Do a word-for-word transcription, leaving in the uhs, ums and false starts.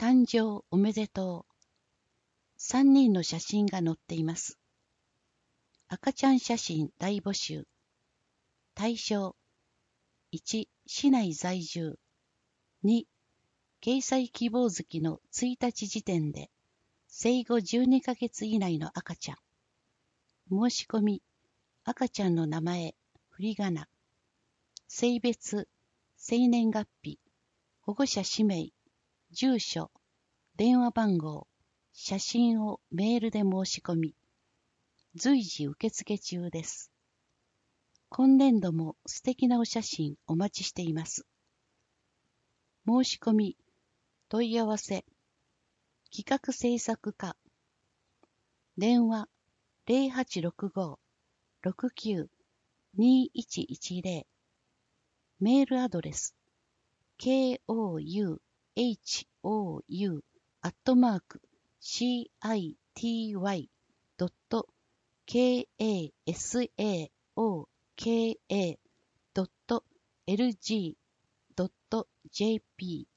誕生おめでとう。さんにんの写真が載っています。赤ちゃん写真大募集。対象いち、市内在住。に、掲載希望月のいちにち時点で生後じゅうにかげつ以内の赤ちゃん。申し込み、赤ちゃんの名前、振り仮名、性別、生年月日、保護者氏名、住所、電話番号、写真をメールで申し込み、随時受付中です。今年度も素敵なお写真お待ちしています。申し込み、問い合わせ、企画制作課、電話 ゼロはちろくご ろくきゅう にいちいちゼロ、メールアドレス、コウホウ アットマーク シーアイティーワイ ドット ケーエーエスエーオーケーエー ドット エルジー ドット ジェーピー